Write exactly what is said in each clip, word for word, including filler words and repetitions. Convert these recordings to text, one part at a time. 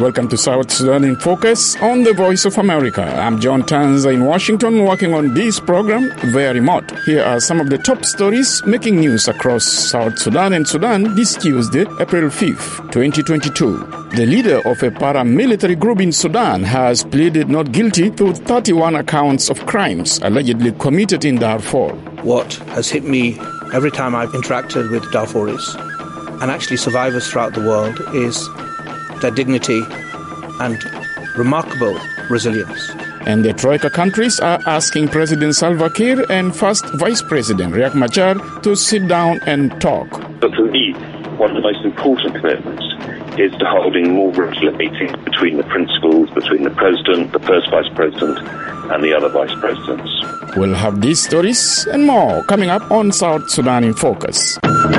welcome to South Sudan in Focus on the Voice of America. I'm John Tanza in Washington, working on this program via remote. Here are some of the top stories making news across South Sudan and Sudan this Tuesday, April fifth, twenty twenty-two. The leader of a paramilitary group in Sudan has pleaded not guilty to thirty-one accounts of crimes allegedly committed in Darfur. What has hit me every time I've interacted with Darfuris, and actually survivors throughout the world, is their dignity and remarkable resilience. And the Troika countries are asking President Salva Kiir and first Vice President Riek Machar to sit down and talk. But for me, one of the most important commitments is to holding more regular meetings between the principals, between the President, the First Vice President, and the other Vice Presidents. We'll have these stories and more coming up on South Sudan in Focus.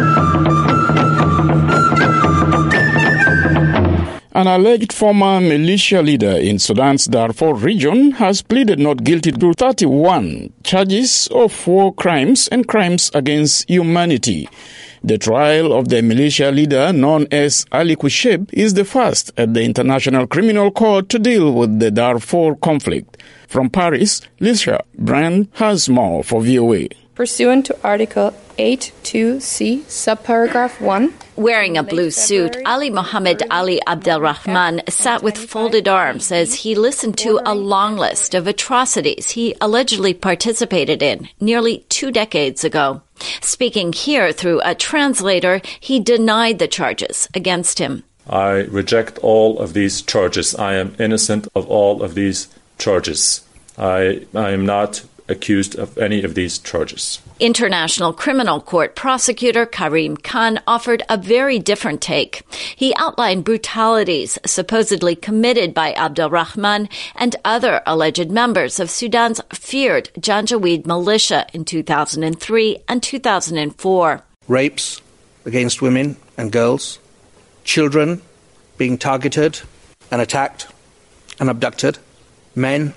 An alleged former militia leader in Sudan's Darfur region has pleaded not guilty to thirty-one charges of war crimes and crimes against humanity. The trial of the militia leader, known as Ali Kusheb, is the first at the International Criminal Court to deal with the Darfur conflict. From Paris, Lisha Brand has more for V O A. Pursuant to Article eight two C, subparagraph one. Wearing a blue suit, Ali Mohammed Ali Abdelrahman sat with folded arms as he listened to a long list of atrocities he allegedly participated in nearly two decades ago. Speaking here through a translator, he denied the charges against him. I reject all of these charges. I am innocent of all of these charges. I, I am not accused of any of these charges. International Criminal Court prosecutor Karim Khan offered a very different take. He outlined brutalities supposedly committed by Abdelrahman and other alleged members of Sudan's feared Janjaweed militia in two thousand three and two thousand four. Rapes against women and girls, children being targeted and attacked and abducted, men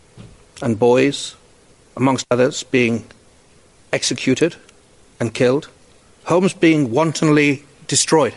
and boys, amongst others, being executed and killed, homes being wantonly destroyed,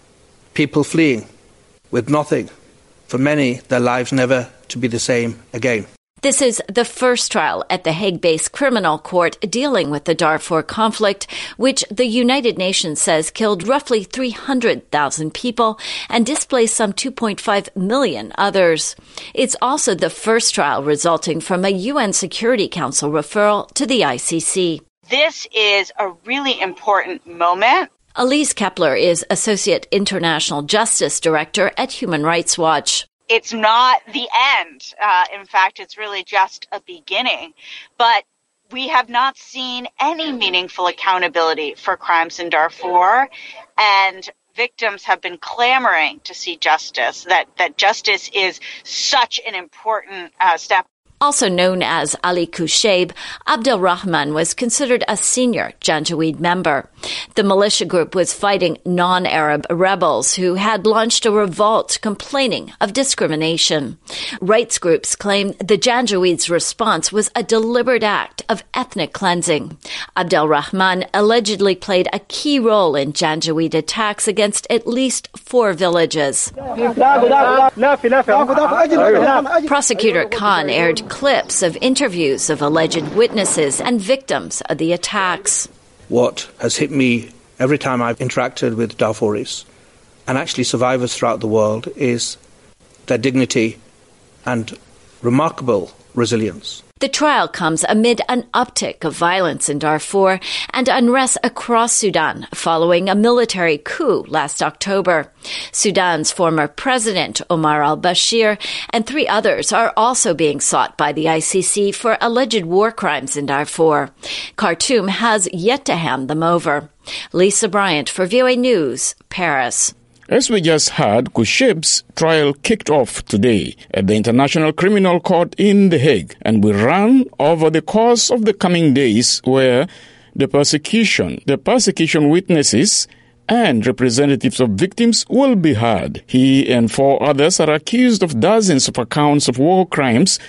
people fleeing with nothing, for many, their lives never to be the same again. This is the first trial at the Hague-based criminal court dealing with the Darfur conflict, which the United Nations says killed roughly three hundred thousand people and displaced some two point five million others. It's also the first trial resulting from a U N Security Council referral to the I C C. This is a really important moment. Elise Kepler is Associate International Justice Director at Human Rights Watch. It's not the end. Uh, in fact, it's really just a beginning. But we have not seen any meaningful accountability for crimes in Darfur, and victims have been clamoring to see justice, that, that justice is such an important uh, step. Also known as Ali Kusheb, Abdelrahman was considered a senior Janjaweed member. The militia group was fighting non-Arab rebels who had launched a revolt complaining of discrimination. Rights groups claim the Janjaweeds' response was a deliberate act of ethnic cleansing. Abdelrahman allegedly played a key role in Janjaweed attacks against at least four villages. Prosecutor Khan aired clips of interviews of alleged witnesses and victims of the attacks. What has hit me every time I've interacted with Darfuris, and actually survivors throughout the world, is their dignity and remarkable resilience. The trial comes amid an uptick of violence in Darfur and unrest across Sudan following a military coup last October. Sudan's former president, Omar al-Bashir, and three others are also being sought by the I C C for alleged war crimes in Darfur. Khartoum has yet to hand them over. Lisa Bryant for V O A News, Paris. As we just heard, Kusheb's trial kicked off today at the International Criminal Court in The Hague, and will run over the course of the coming days, where the persecution, the persecution witnesses and representatives of victims will be heard. He and four others are accused of dozens of accounts of war crimes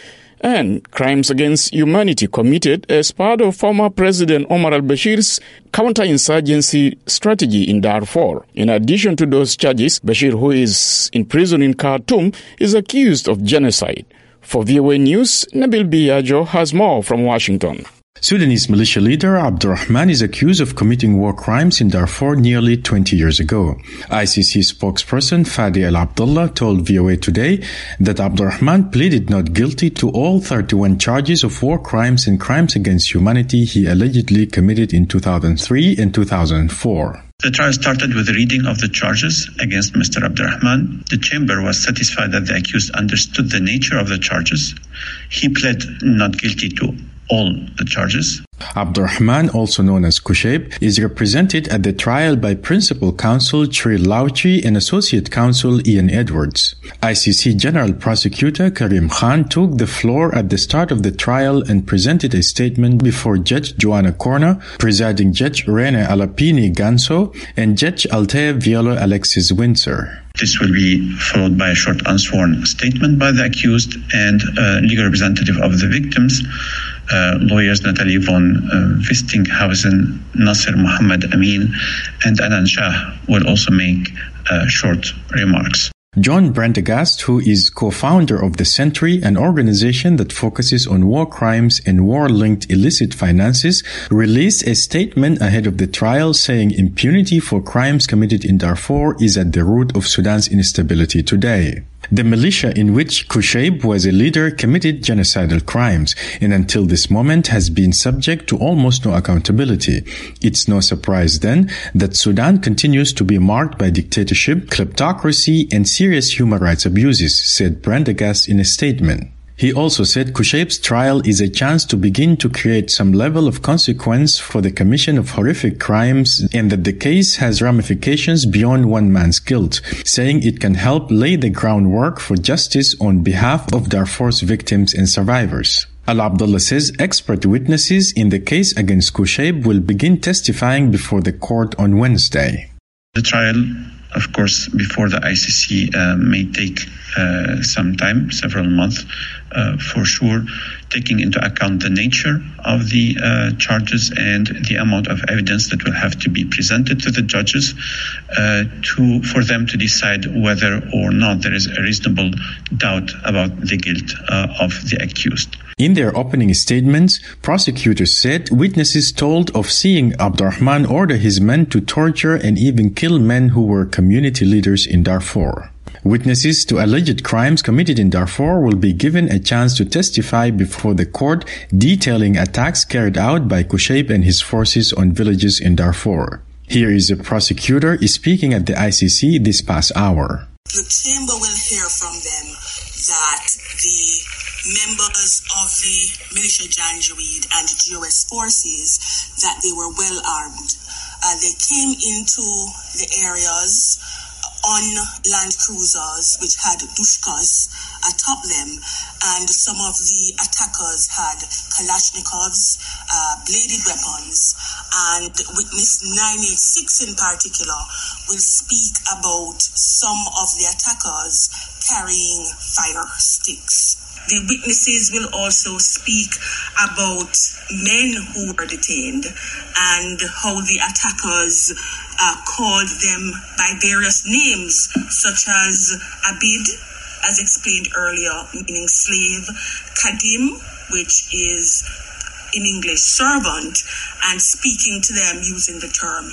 and crimes against humanity committed as part of former President Omar al-Bashir's counterinsurgency strategy in Darfur. In addition to those charges, Bashir, who is in prison in Khartoum, is accused of genocide. For V O A News, Nabil Biagio has more from Washington. Sudanese militia leader Abdurrahman is accused of committing war crimes in Darfur nearly twenty years ago. I C C spokesperson Fadi El Abdullah told V O A today that Abdurrahman pleaded not guilty to all thirty-one charges of war crimes and crimes against humanity he allegedly committed in two thousand three and two thousand four. The trial started with the reading of the charges against Mister Abdurrahman. The chamber was satisfied that the accused understood the nature of the charges. He pled not guilty to all the charges. Abdurrahman, also known as Kushayb, is represented at the trial by Principal Counsel Chiril Lauchi and Associate Counsel Ian Edwards. I C C General Prosecutor Karim Khan took the floor at the start of the trial and presented a statement before Judge Joanna Corna, Presiding Judge Rene Alapini Ganso, and Judge Altea Violo Alexis Windsor. This will be followed by a short unsworn statement by the accused and uh, legal representative of the victims. Uh, lawyers Natalie von uh, Vistinghausen, Nasser Mohammed Amin, and Anan Shah will also make uh, short remarks. John Brandegast, who is co-founder of The Sentry, an organization that focuses on war crimes and war-linked illicit finances, released a statement ahead of the trial saying impunity for crimes committed in Darfur is at the root of Sudan's instability today. The militia in which Kushayb was a leader committed genocidal crimes and until this moment has been subject to almost no accountability. It's no surprise then that Sudan continues to be marked by dictatorship, kleptocracy, and serious human rights abuses, said Brandegast in a statement. He also said Kushayb's trial is a chance to begin to create some level of consequence for the commission of horrific crimes and that the case has ramifications beyond one man's guilt, saying it can help lay the groundwork for justice on behalf of Darfur's victims and survivors. Al-Abdullah says expert witnesses in the case against Kushayb will begin testifying before the court on Wednesday. The trial, of course, before the I C C uh, may take uh, some time, several months uh, for sure, taking into account the nature of the uh, charges and the amount of evidence that will have to be presented to the judges uh, to for them to decide whether or not there is a reasonable doubt about the guilt uh, of the accused. In their opening statements, prosecutors said witnesses told of seeing Abdurrahman order his men to torture and even kill men who were community leaders in Darfur. Witnesses to alleged crimes committed in Darfur will be given a chance to testify before the court detailing attacks carried out by Kushayb and his forces on villages in Darfur. Here is a prosecutor speaking at the I C C this past hour. The chamber will hear from them that the members of the militia Janjaweed and G O S forces, that they were well armed. Uh, they came into the areas on land cruisers which had dushkas atop them, and some of the attackers had Kalashnikovs, uh, bladed weapons, and witness nine eighty-six in particular will speak about some of the attackers carrying fire sticks. The witnesses will also speak about men who were detained and how the attackers uh, called them by various names, such as Abid, as explained earlier, meaning slave, Kadim, which is in English servant, and speaking to them using the term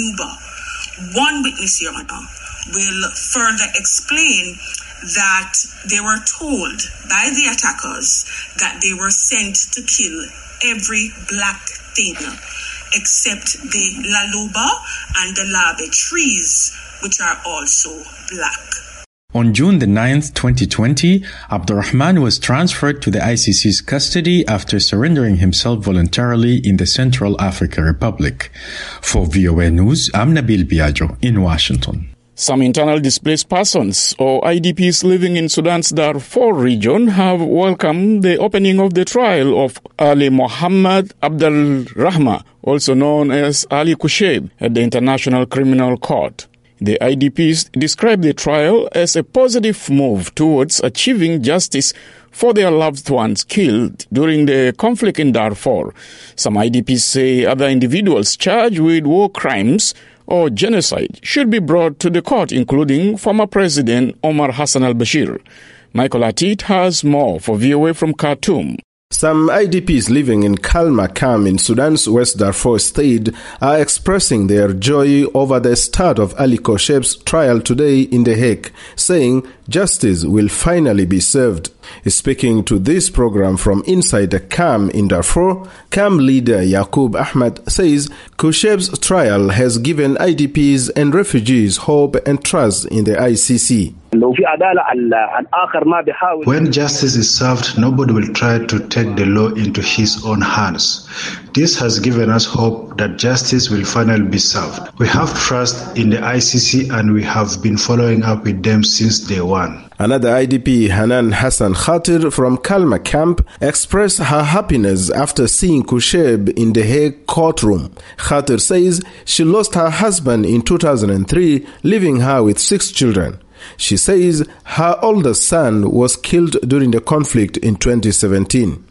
Nuba. One witness, Your Honor, will further explain that they were told by the attackers that they were sent to kill every black thing except the Laluba and the Labe trees, which are also black. On June the ninth, twenty twenty, Abdurrahman was transferred to the I C C's custody after surrendering himself voluntarily in the Central African Republic. For V O A News, I'm Nabil Biagio in Washington. Some internal displaced persons, or I D Ps living in Sudan's Darfur region, have welcomed the opening of the trial of Ali Mohammed Abdelrahman, also known as Ali Kushayb, at the International Criminal Court. The I D Ps described the trial as a positive move towards achieving justice for their loved ones killed during the conflict in Darfur. Some I D Ps say other individuals charged with war crimes or genocide should be brought to the court, including former President Omar Hassan al-Bashir. Michael Atit has more for V O A from Khartoum. Some I D Ps living in Kalmakam in Sudan's West Darfur state are expressing their joy over the start of Ali Kosheb's trial today in The Hague, saying justice will finally be served. Speaking to this program from inside the camp in Darfur, camp leader Yaqub Ahmed says Kosheb's trial has given I D Ps and refugees hope and trust in the I C C. When justice is served, nobody will try to take the law into his own hands. This has given us hope that justice will finally be served. We have trust in the I C C and we have been following up with them since day one. Another I D P, Hanan Hassan Khatir from Kalma camp, expressed her happiness after seeing Kosheb in the Hague courtroom. Khatir says she lost her husband in two thousand three, leaving her with six children. She says her oldest son was killed during the conflict in twenty seventeen.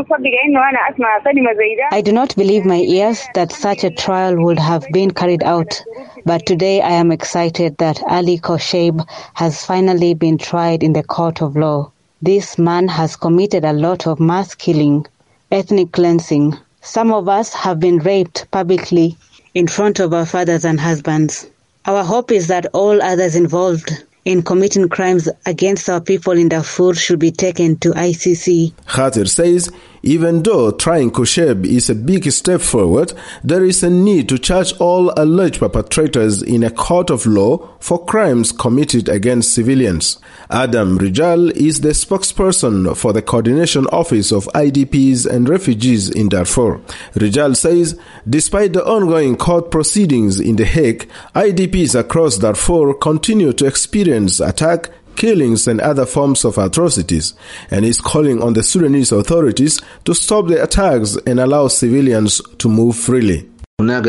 I do not believe my ears that such a trial would have been carried out, but today I am excited that Ali Kosheb has finally been tried in the court of law. This man has committed a lot of mass killing, ethnic cleansing. Some of us have been raped publicly in front of our fathers and husbands. Our hope is that all others involved in committing crimes against our people in Darfur should be taken to I C C. Khatir says even though trying Kosheb is a big step forward, there is a need to charge all alleged perpetrators in a court of law for crimes committed against civilians. Adam Rijal is the spokesperson for the Coordination Office of I D Ps and Refugees in Darfur. Rijal says despite the ongoing court proceedings in The Hague, I D Ps across Darfur continue to experience attack, killings and other forms of atrocities, and is calling on the Sudanese authorities to stop the attacks and allow civilians to move freely. There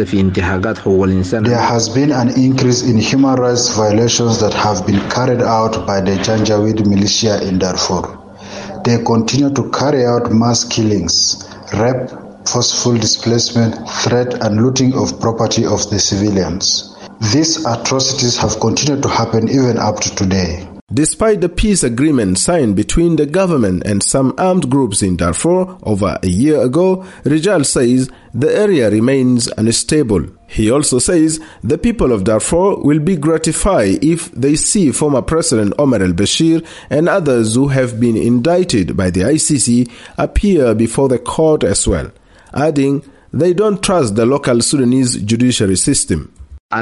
has been an increase in human rights violations that have been carried out by the Janjaweed militia in Darfur. They continue to carry out mass killings, rape, forceful displacement, threat and looting of property of the civilians. These atrocities have continued to happen even up to today. Despite the peace agreement signed between the government and some armed groups in Darfur over a year ago, Rijal says the area remains unstable. He also says the people of Darfur will be gratified if they see former President Omar al-Bashir and others who have been indicted by the I C C appear before the court as well, adding they don't trust the local Sudanese judiciary system. All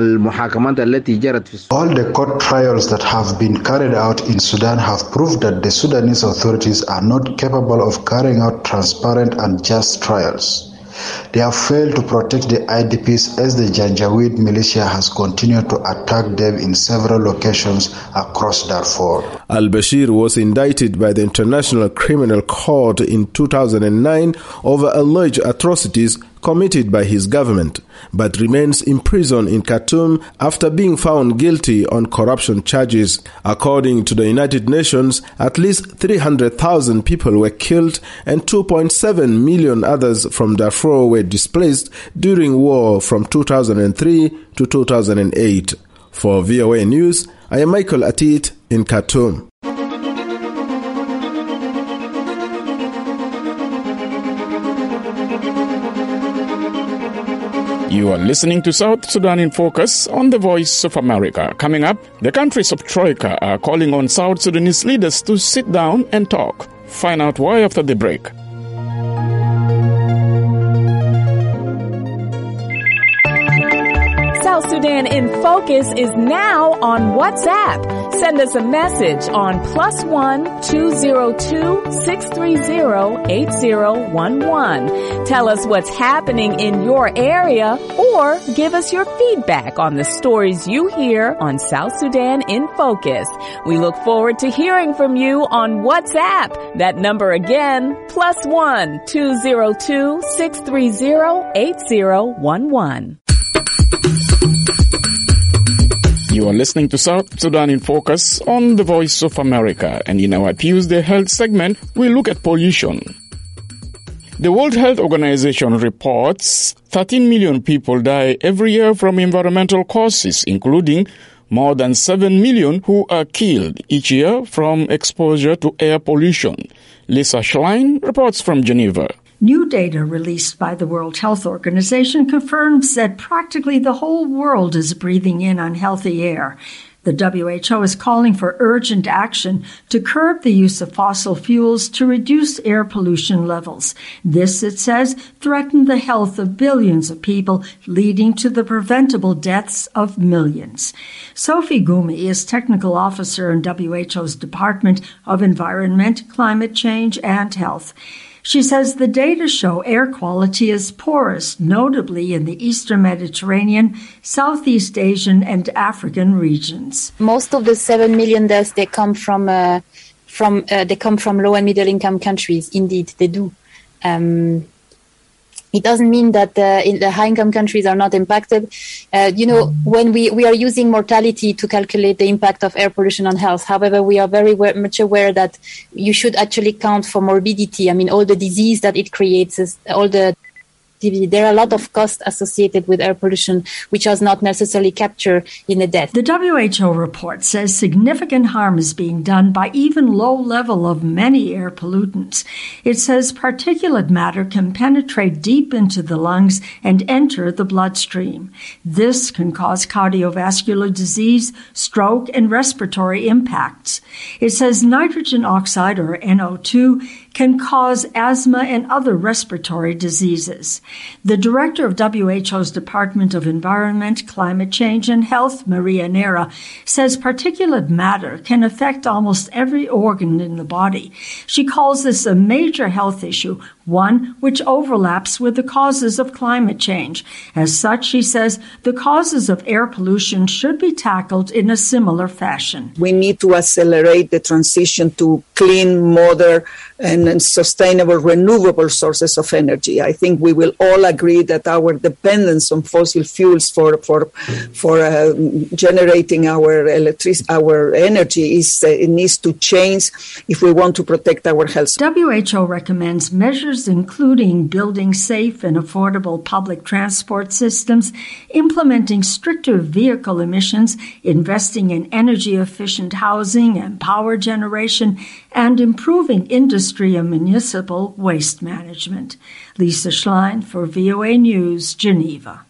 the court trials that have been carried out in Sudan have proved that the Sudanese authorities are not capable of carrying out transparent and just trials. They have failed to protect the I D Ps as the Janjaweed militia has continued to attack them in several locations across Darfur. Al-Bashir was indicted by the International Criminal Court in two thousand nine over alleged atrocities committed by his government, but remains imprisoned in Khartoum after being found guilty on corruption charges. According to the United Nations, at least three hundred thousand people were killed and two point seven million others from Darfur were displaced during war from two thousand three to two thousand eight. For V O A News, I am Michael Atit in Khartoum. You are listening to South Sudan in Focus on the Voice of America. Coming up, the countries of Troika are calling on South Sudanese leaders to sit down and talk. Find out why after the break. South Sudan in Focus is now on WhatsApp. Send us a message on plus one two zero two six three zero eight zero one one. Tell us what's happening in your area or give us your feedback on the stories you hear on South Sudan in Focus. We look forward to hearing from you on WhatsApp. That number again, plus one two zero two six three zero eight zero one one. You are listening to South Sudan in Focus on the Voice of America, and in our Tuesday Health segment, we look at pollution. The World Health Organization reports thirteen million people die every year from environmental causes, including more than seven million who are killed each year from exposure to air pollution. Lisa Schlein reports from Geneva. New data released by the World Health Organization confirms that practically the whole world is breathing in unhealthy air. The W H O is calling for urgent action to curb the use of fossil fuels to reduce air pollution levels. This, it says, threatens the health of billions of people, leading to the preventable deaths of millions. Sophie Gumi is technical officer in W H O's Department of Environment, Climate Change, and Health. She says the data show air quality is poorest, notably in the Eastern Mediterranean, Southeast Asian, and African regions. Most of the seven million deaths, they come from uh, from uh, they come from low and middle income countries. Indeed, they do. Um, It doesn't mean that uh, in the high-income countries are not impacted. Uh, you know, when we, we are using mortality to calculate the impact of air pollution on health, however, we are very w- much aware that you should actually count for morbidity. I mean, all the disease that it creates, is, all the there are a lot of costs associated with air pollution, which is not necessarily captured in the death. The W H O report says significant harm is being done by even low level of many air pollutants. It says particulate matter can penetrate deep into the lungs and enter the bloodstream. This can cause cardiovascular disease, stroke, and respiratory impacts. It says nitrogen oxide, or N O two, can cause asthma and other respiratory diseases. The director of W H O's Department of Environment, Climate Change, and Health, Maria Nera, says particulate matter can affect almost every organ in the body. She calls this a major health issue, one which overlaps with the causes of climate change. As such, she says, the causes of air pollution should be tackled in a similar fashion. We need to accelerate the transition to clean, modern, and, and sustainable renewable sources of energy. I think we will all agree that our dependence on fossil fuels for for for uh, generating our electric our energy is uh, it needs to change if we want to protect our health. W H O recommends measures including building safe and affordable public transport systems, implementing stricter vehicle emissions, investing in energy-efficient housing and power generation, and improving industry and municipal waste management. Lisa Schlein for V O A News, Geneva.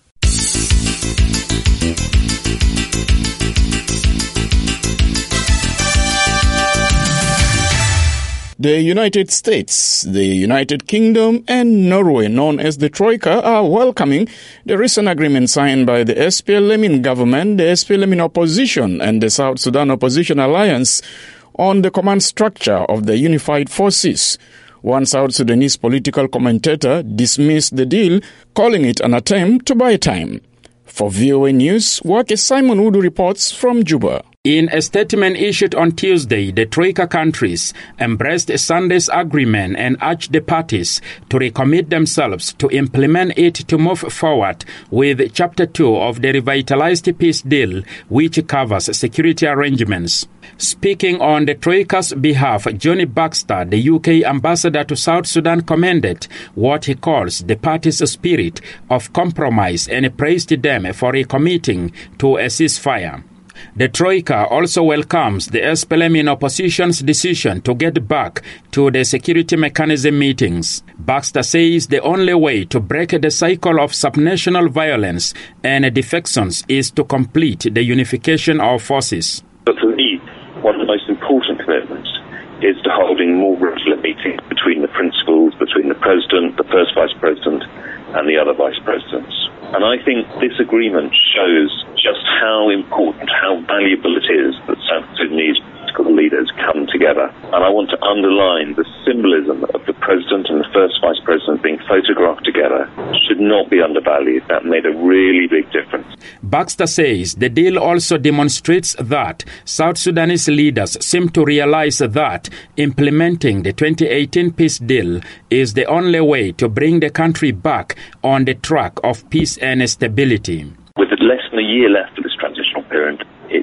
The United States, the United Kingdom, and Norway, known as the Troika, are welcoming the recent agreement signed by the S P L M in government, the S P L M in opposition, and the South Sudan Opposition Alliance on the command structure of the unified forces. One South Sudanese political commentator dismissed the deal, calling it an attempt to buy time. For V O A News, Wake Simon Udu reports from Juba. In a statement issued on Tuesday, the Troika countries embraced Sunday's agreement and urged the parties to recommit themselves to implement it to move forward with Chapter two of the revitalized peace deal, which covers security arrangements. Speaking on the Troika's behalf, Johnny Baxter, the U K ambassador to South Sudan, commended what he calls the parties' spirit of compromise and praised them for recommitting to a ceasefire. The Troika also welcomes the S P L M in opposition's decision to get back to the security mechanism meetings. Baxter says the only way to break the cycle of subnational violence and defections is to complete the unification of forces. But for me, one of the most important commitments is to holding more regular meetings between the principals, between the president, the first vice president, and the other vice presidents. And I think this agreement shows just how important, how valuable it is that South Sudanese political leaders come together. And I want to underline the symbolism of the president and the first vice president being photographed together should not be undervalued. That made a really big difference. Baxter says the deal also demonstrates that South Sudanese leaders seem to realize that implementing the twenty eighteen peace deal is the only way to bring the country back on the track of peace and stability. With less than a year left of this transitional period, it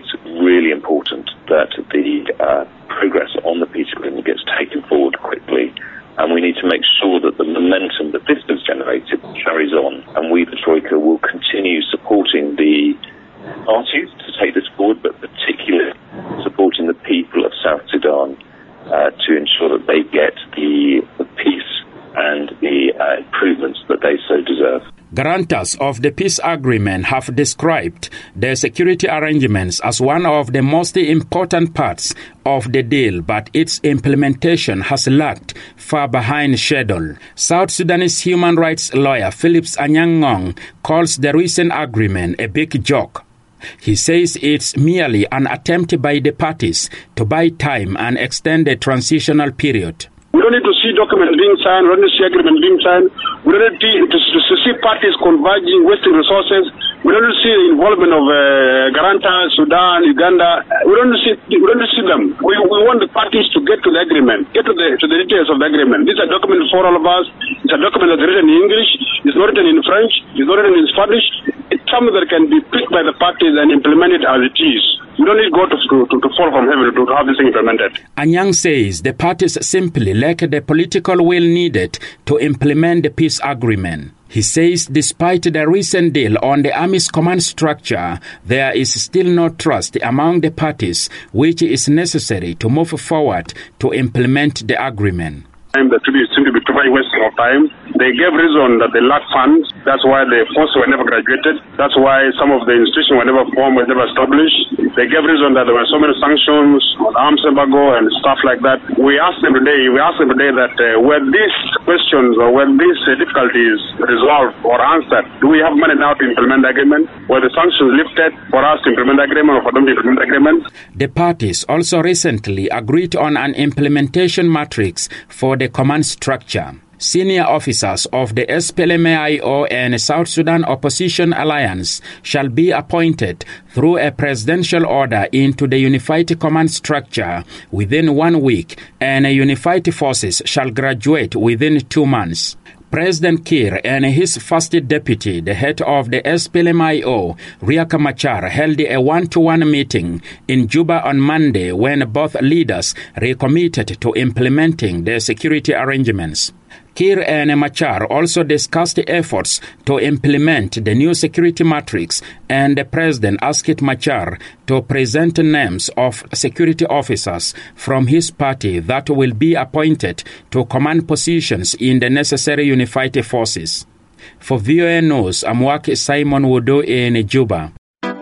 really important that the uh, progress on the peace agreement gets taken forward quickly, and we need to make sure that the momentum that this has generated carries on, and we, the Troika, will continue supporting the parties to take this forward, but particularly supporting the people of South Sudan uh, to ensure that they get the, the peace and the uh, improvements that they so deserve. Guarantors of the peace agreement have described the security arrangements as one of the most important parts of the deal, but its implementation has lagged far behind schedule. South Sudanese human rights lawyer Phillips Anyangong calls the recent agreement a big joke. He says it's merely an attempt by the parties to buy time and extend the transitional period. We don't need to see documents being signed, we don't need to see agreements being signed, we don't need to, to, to see parties converging, wasting resources, we don't need to see the involvement of uh, Garanta, Sudan, Uganda, we don't need to see, we don't need to see them. We, we want the parties to get to the agreement, get to the, to the details of the agreement. This is a document for all of us, it's a document that's written in English, it's not written in French, it's not written in Spanish, it's something that can be picked by the parties and implemented as it is. We don't need God to, to, to fall from heaven to, to have this thing implemented. Anyang says the parties simply lack the political will needed to implement the peace agreement. He says despite the recent deal on the army's command structure, there is still no trust among the parties, which is necessary to move forward to implement the agreement. That seem to be totally wasting of time. They gave reason that they lack funds. That's why the forces were never graduated. That's why some of the institutions were never formed, were never established. They gave reason that there were so many sanctions, arms embargo, and stuff like that. We asked them today. We asked them today that uh, were these questions or were these uh, difficulties resolved or answered? Do we have money now to implement the agreement? Were the sanctions lifted for us to implement the agreement or for them to implement the agreement? The parties also recently agreed on an implementation matrix for the command structure. Senior officers of the S P L M I O and South Sudan Opposition Alliance shall be appointed through a presidential order into the unified command structure within one week, and unified forces shall graduate within two months. President Kiir and his first deputy, the head of the S P L M I O, Riek Machar, held a one-to-one meeting in Juba on Monday when both leaders recommitted to implementing the security arrangements. Kiir and Machar also discussed efforts to implement the new security matrix, and the president asked Machar to present names of security officers from his party that will be appointed to command positions in the necessary unified forces. For V O A News, I'm Waki Simon Wudu in Juba.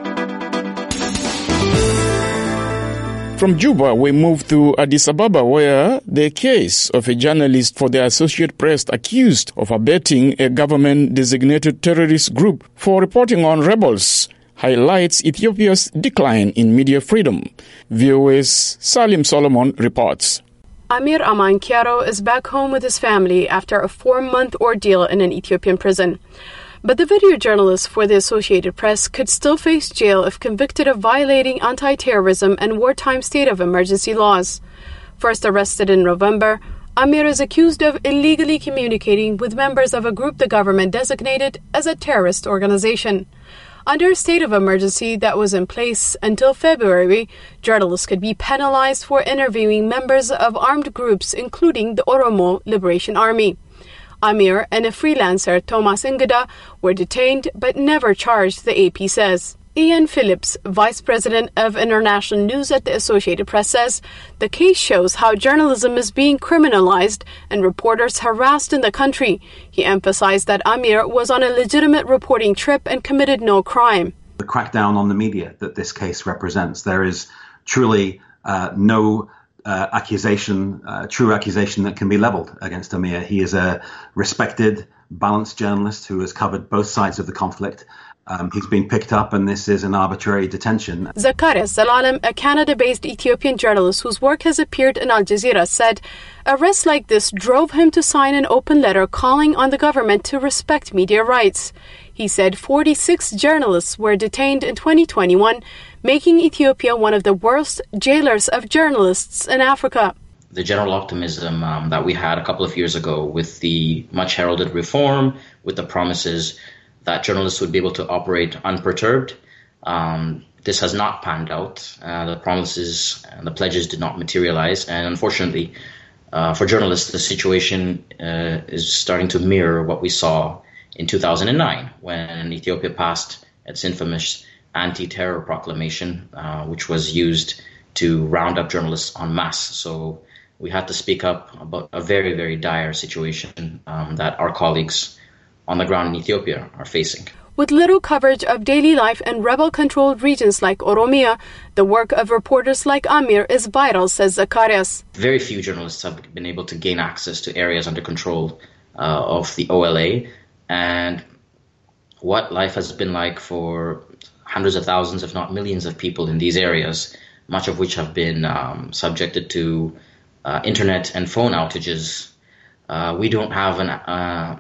From Juba, we move to Addis Ababa, where the case of a journalist for the Associated Press accused of abetting a government-designated terrorist group for reporting on rebels highlights Ethiopia's decline in media freedom. V O A's Salim Solomon reports. Amir Aman Kiaro is back home with his family after a four-month ordeal in an Ethiopian prison. But the video journalist for the Associated Press could still face jail if convicted of violating anti-terrorism and wartime state of emergency laws. First arrested in November, Amir is accused of illegally communicating with members of a group the government designated as a terrorist organization. Under a state of emergency that was in place until February, journalists could be penalized for interviewing members of armed groups, including the Oromo Liberation Army. Amir and a freelancer, Thomas Ingeda, were detained but never charged, the A P says. Ian Phillips, vice president of international news at the Associated Press, says the case shows how journalism is being criminalized and reporters harassed in the country. He emphasized that Amir was on a legitimate reporting trip and committed no crime. The crackdown on the media that this case represents, there is truly uh, no Uh, accusation, uh, true accusation that can be leveled against Amir. He is a respected, balanced journalist who has covered both sides of the conflict. Um, he's been picked up, and this is an arbitrary detention. Zakaria Zelalem, a Canada-based Ethiopian journalist whose work has appeared in Al Jazeera, said arrests like this drove him to sign an open letter calling on the government to respect media rights. He said forty-six journalists were detained in twenty twenty-one, making Ethiopia one of the worst jailers of journalists in Africa. The general optimism um, that we had a couple of years ago with the much heralded reform, with the promises that journalists would be able to operate unperturbed, um, this has not panned out. Uh, the promises and the pledges did not materialize. And unfortunately, uh, for journalists, the situation uh, is starting to mirror what we saw in two thousand nine when Ethiopia passed its infamous anti-terror proclamation, uh, which was used to round up journalists en masse. So we had to speak up about a very, very dire situation um, that our colleagues on the ground in Ethiopia are facing. With little coverage of daily life in rebel-controlled regions like Oromia, the work of reporters like Amir is vital, says Zacharias. Very few journalists have been able to gain access to areas under control uh, of the O L A, and what life has been like for hundreds of thousands, if not millions of people in these areas, much of which have been um, subjected to uh, internet and phone outages, uh, we don't have an, uh,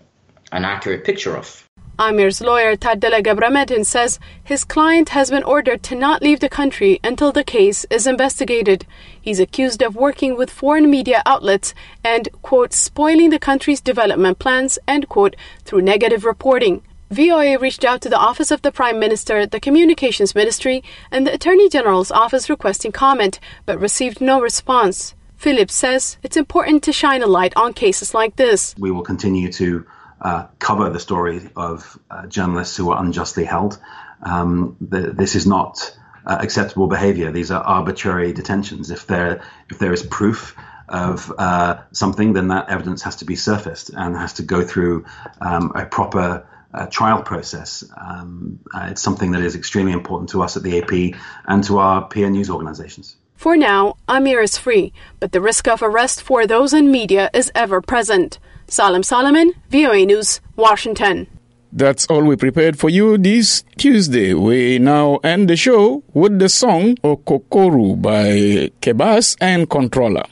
an accurate picture of. Amir's lawyer, Tadele Gabramedin, says his client has been ordered to not leave the country until the case is investigated. He's accused of working with foreign media outlets and, quote, spoiling the country's development plans, end quote, through negative reporting. V O A reached out to the Office of the Prime Minister, the Communications Ministry, and the Attorney General's office requesting comment, but received no response. Phillips says it's important to shine a light on cases like this. We will continue to Uh, cover the story of uh, journalists who are unjustly held. Um, the, this is not uh, acceptable behavior. These are arbitrary detentions. If there if there is proof of uh, something, then that evidence has to be surfaced and has to go through um, a proper uh, trial process. Um, uh, it's something that is extremely important to us at the A P and to our peer news organizations. For now, Amir is free, but the risk of arrest for those in media is ever present. Salim Solomon, V O A News, Washington. That's all we prepared for you this Tuesday. We now end the show with the song Okokoru by Kebas and Controller.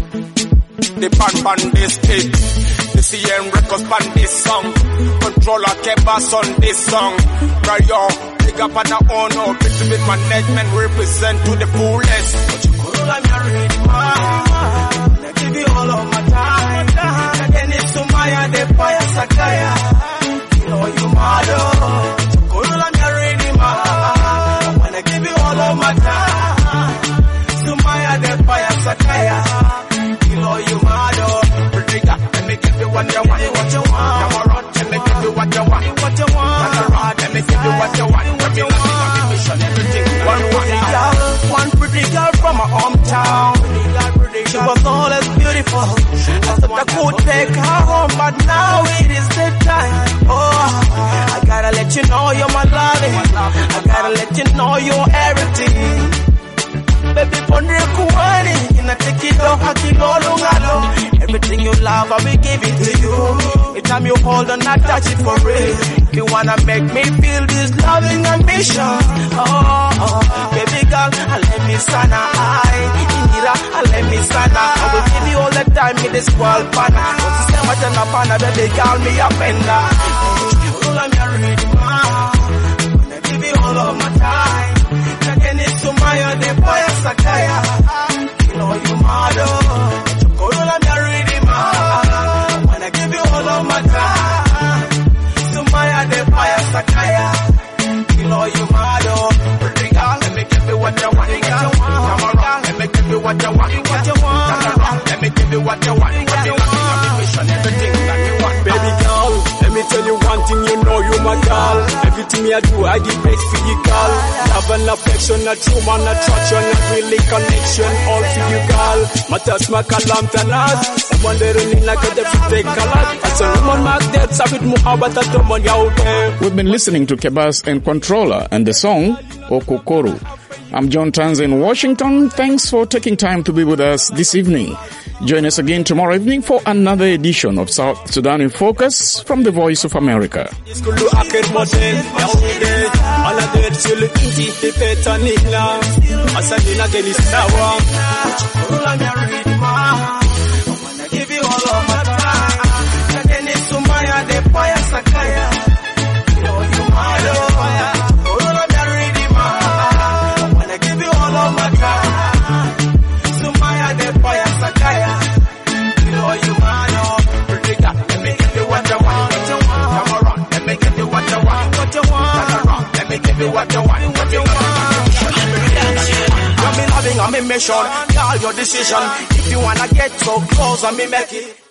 The band band this tape, the C M records band this song, Controller Kebas on this song. Right yo, big up on the honor, victim with management represent to the fullest. Okokoru I'm ready, man. I give you all of my time. Again it's Sumaya, the fire Sakaya. You know you mad, Okokoru I'm ready, man. I wanna give you all of my time. Sumaya, the fire Sakaya. You know you mad, Predica, let me give you what you want, what you want. Come around, let me give you what you want, what you want. Come around, let me give you what you want, what you want. Everything, one pretty girl, one pretty girl from my hometown. She was always beautiful. I thought I could take her home, but now it is the time. Oh, I gotta let you know you're my loving. I gotta let you know you're everything. Baby, pondre kuwani, inatekido hakilolo ngalo. Everything you love, I will give it to you. Every time you hold on, I touch it for real. You wanna make me feel this loving ambition. Oh, oh, baby girl, I let me sana. I, Indira, I let me sana. I will give you all the time in this world, pana. Don't say what you're not pana, baby girl, me up and down. All I'm ready, man. I'm gonna give you all of my time. Again, it's Sumaya, the boy Sakaya. You know you mad, Okokoru I'm ready, man. I wanna give you all of my time. Sumaya, the boy Sakaya. You know you mad, pretty girl. Let me give you what you want, what you want. Come around, let me give you what you want, what you want. Come around, let me give you what you want, what you want. Everything that you want, baby girl. Let me tell you one thing, you know you my girl. Everything I do, I give best for you, girl. Love and affection, not human attraction, not really connection, all for you, girl. Matas makalam tanas, someone there in like a different color. As a woman, mark that, sabit muhabat at woman yaute. We've been listening to Kebas and Controller and the song Okokoru. I'm John Tanz in Washington. Thanks for taking time to be with us this evening. Join us again tomorrow evening for another edition of South Sudan in Focus from the Voice of America. What you want, what you want. on me mission. Call your decision. If you wanna get so close on me, make it.